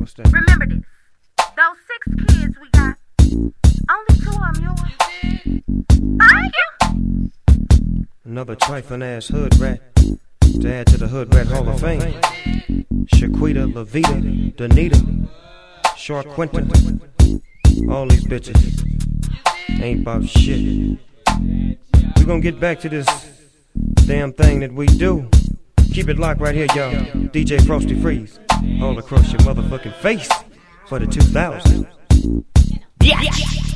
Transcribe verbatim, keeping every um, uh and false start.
What's that? Remember this. Those six kids we got, only two of them yours. Thank you. Another trifling ass hood rat to add to the Hood Rat Hall of Fame. Shaquita, Lavita, Danita, Shark Quinton. All these bitches ain't about shit. We gonna get back to this damn thing that we do. Keep it locked right here, y'all. D J Frosty Freeze, all across your motherfucking face for the two thousands. Yeah.